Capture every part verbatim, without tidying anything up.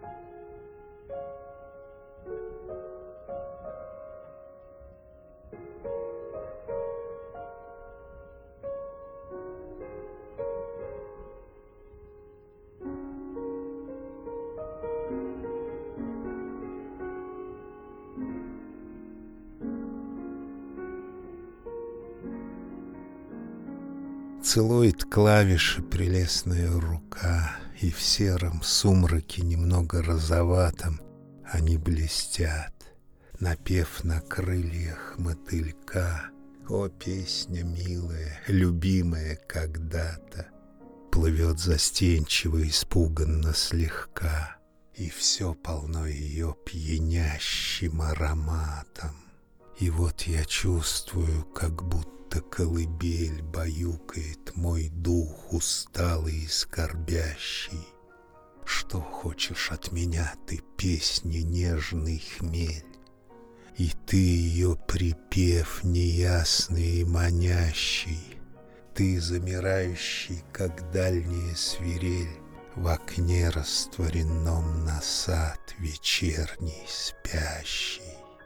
Целует клавиши прелестная рука, и в сером сумраке немного розоватом они блестят, напев на крыльях мотылька. О, песня милая, любимая когда-то, плывет застенчиво, испуганно слегка, и все полно ее пьянящим ароматом. И вот я чувствую, как будто колыбель баюкает мой дух усталый и скорбящий. Что хочешь от меня ты, песня, нежный хмель? И ты ее припев неясный и манящий, ты замирающий, как дальняя свирель, в окне растворенном на сад вечерний спящий.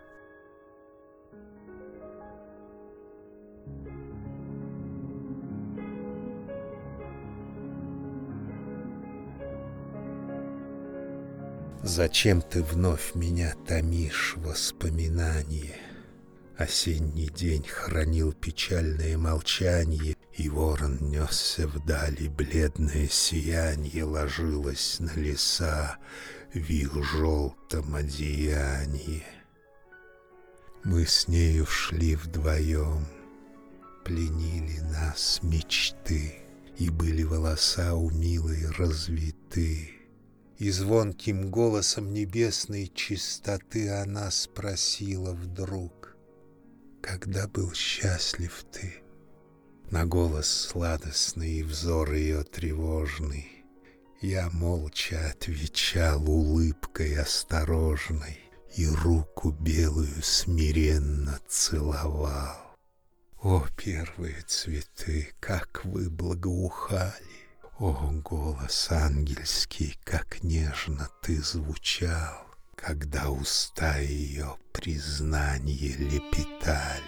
Зачем ты вновь меня томишь, воспоминание? Осенний день хранил печальное молчанье, и ворон несся вдали, бледное сиянье ложилось на леса в их желтом одеянии. Мы с нею шли вдвоем, пленили нас мечты, и были волоса у милой развиты. И звонким голосом небесной чистоты она спросила вдруг: когда был счастлив ты? На голос сладостный и взор ее тревожный я молча отвечал улыбкой осторожной и руку белую смиренно целовал. О, первые цветы, как вы благоухали! О, голос ангельский, как нежно ты звучал, когда уста ее признание лепетали.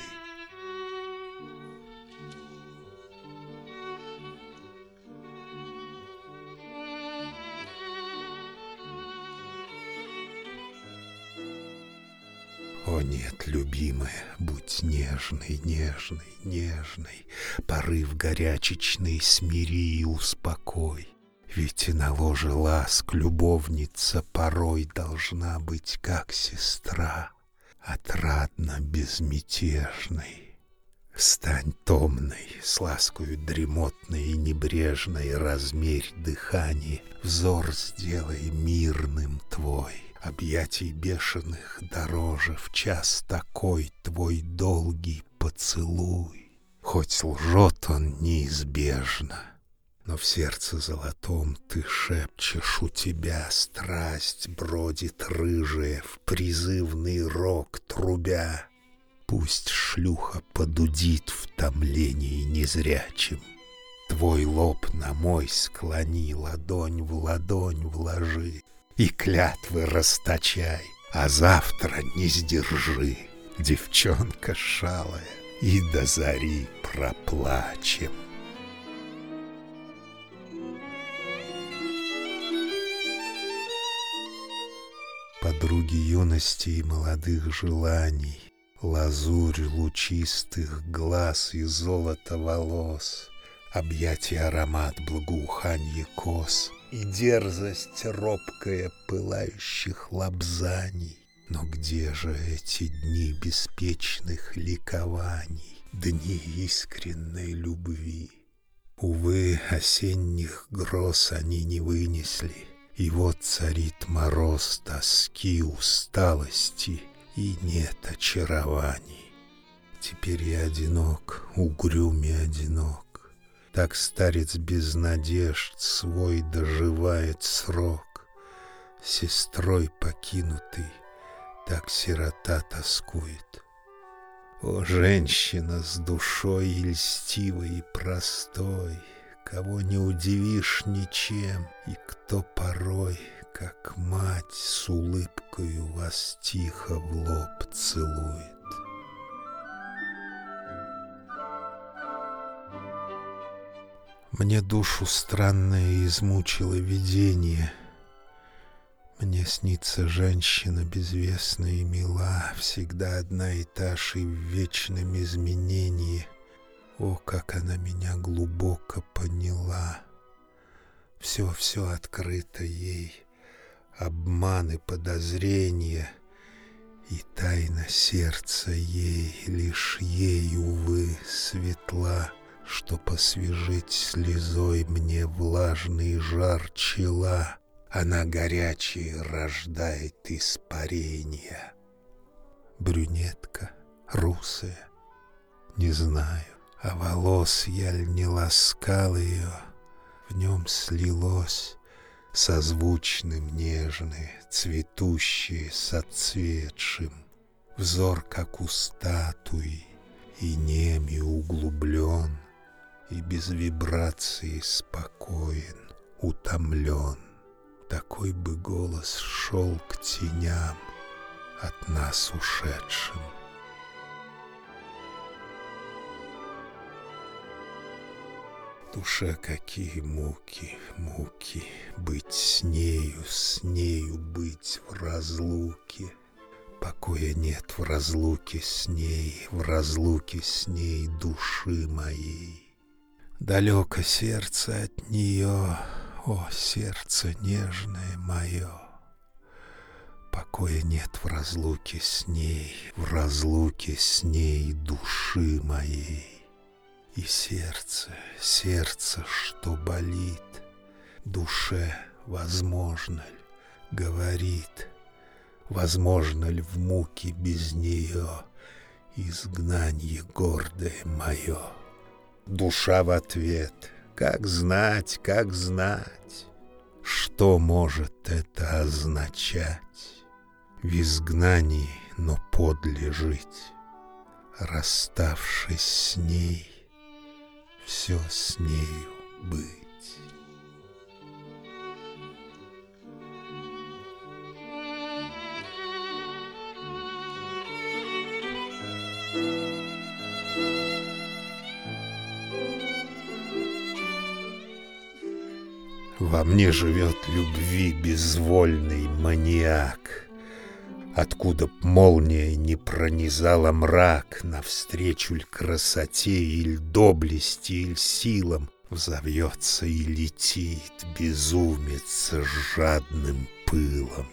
О нет, любимая, будь нежной, нежной, нежной, порыв горячечный смири и успокой. Ведь и на ложе ласк любовница порой должна быть как сестра, отрадно безмятежной. Стань томной, с ласкою дремотной и небрежной, размерь дыхание, взор сделай мирным твой. Объятий бешеных дороже в час такой твой долгий поцелуй. Хоть лжет он неизбежно, но в сердце золотом ты шепчешь, у тебя страсть бродит рыжая, в призывный рог трубя. Пусть шлюха подудит в томлении незрячим. Твой лоб на мой склони, ладонь в ладонь вложи, и клятвы расточай, а завтра не сдержи, девчонка шалая, и до зари проплачем. Подруги юности и молодых желаний, лазурь лучистых глаз и золото волос, объятия аромат благоуханье кос и дерзость робкая пылающих лобзаний. Но где же эти дни беспечных ликований, дни искренней любви? Увы, осенних гроз они не вынесли, и вот царит мороз тоски, усталости, и нет очарований. Теперь я одинок, угрюм и одинок. Так старец без надежд свой доживает срок. Сестрой покинутый, так сирота тоскует. О, женщина с душой и льстивой и простой, кого не удивишь ничем, и кто порой, как мать, с улыбкою вас тихо в лоб целует. Мне душу странное измучило видение. Мне снится женщина безвестная и мила, всегда одна и та же и в вечном изменении. О, как она меня глубоко поняла! Все-все открыто ей, обман и подозрения, и тайна сердца ей, лишь ей, увы, светла, что посвежить слезой мне влажный жар чела. Она горячей рождает испарения. Брюнетка, русая, не знаю, а волос я ль не ласкал ее, в нем слилось созвучным нежное, цветущее с отцветшим, взор, как у статуи, и нем, и углублен, и без вибрации спокоен, утомлен. Такой бы голос шел к теням, от нас ушедшим. Душа, какие муки, муки, быть с нею, с нею быть в разлуке. Покоя нет в разлуке с ней, в разлуке с ней души моей. Далеко сердце от нее, о, сердце нежное мое. Покоя нет в разлуке с ней, в разлуке с ней души моей. И сердце, сердце, что болит, душе возможно ль, говорит, возможно ль в муке без нее изгнанье гордое мое? Душа в ответ: как знать, как знать, что может это означать? В изгнании, но подле жить, расставшись с ней, все с нею быть. Во мне живет любви безвольный маниак. Откуда б молния не пронизала мрак, навстречу ль красоте, иль доблести, иль силам, взовьется и летит безумец с жадным пылом.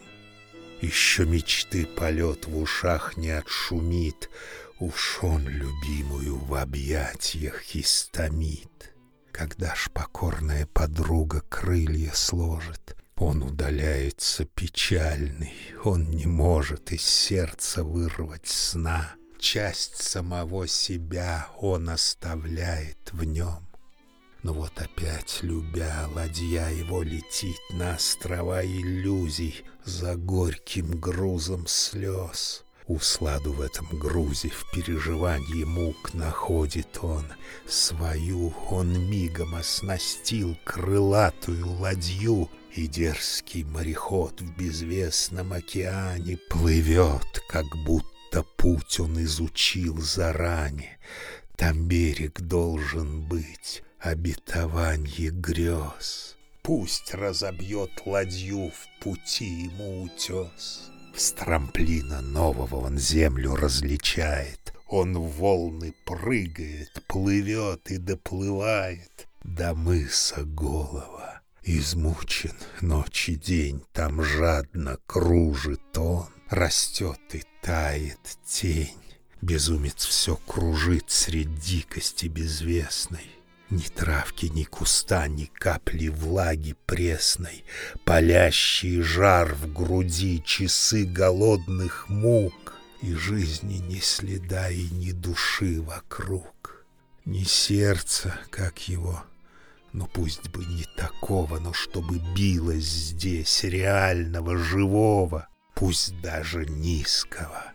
Еще мечты полет в ушах не отшумит, уж он любимую в объятиях истомит. Когда ж покорная подруга крылья сложит, он удаляется печальный, он не может из сердца вырвать сна. Часть самого себя он оставляет в нем. Но вот опять, любя, ладья его летит на острова иллюзий за горьким грузом слез. Усладу в этом грузе, в переживании мук находит он. Свою он мигом оснастил крылатую ладью, и дерзкий мореход в безвестном океане плывет, как будто путь он изучил заранее. Там берег должен быть, обетованье грез. Пусть разобьет ладью в пути ему утес. С трамплина нового он землю различает. Он в волны прыгает, плывет и доплывает до мыса голого. Измучен ночь и день, там жадно кружит он. Растет и тает тень. Безумец все кружит средь дикости безвестной. Ни травки, ни куста, ни капли влаги пресной, палящий жар в груди, часы голодных мук, и жизни ни следа и ни души вокруг, ни сердца, как его, ну пусть бы не такого, но чтобы билось здесь реального, живого, пусть даже низкого,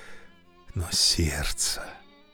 но сердца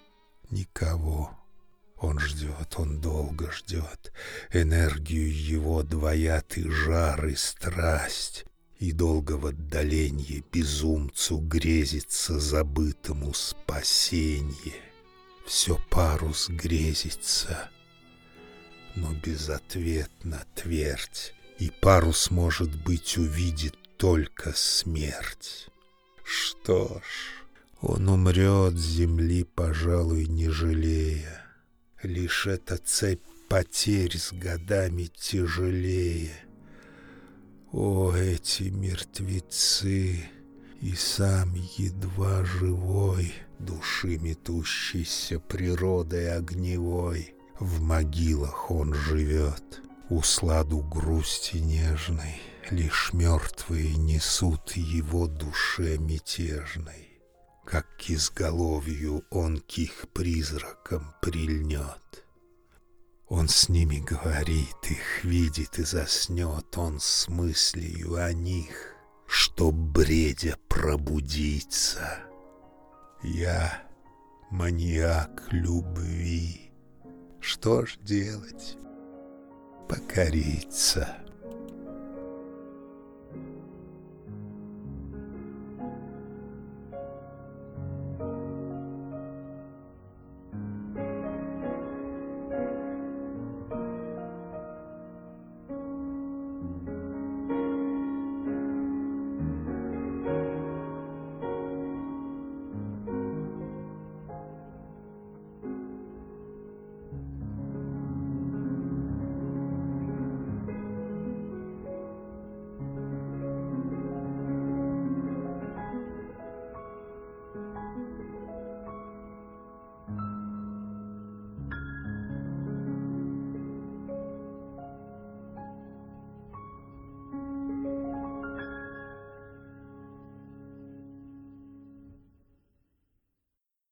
никого. Он ждет, он долго ждет, энергию его двоят и жар, и страсть, И долго в отдаленье безумцу грезится забытому спасенье. Все парус грезится, но безответно твердь, и парус, может быть, увидит только смерть. Что ж, он умрет с земли, пожалуй, не жалея. Лишь эта цепь потерь с годами тяжелее. О, эти мертвецы, и сам едва живой, души метущейся природой огневой, в могилах он живет. Усладу грусти нежной лишь мертвые несут его душе мятежной. Как к изголовью он к их призракам прильнет. Он с ними говорит, их видит и заснет он с мыслью о них, чтоб бредя пробудиться. Я маньяк любви. Что ж делать? Покориться.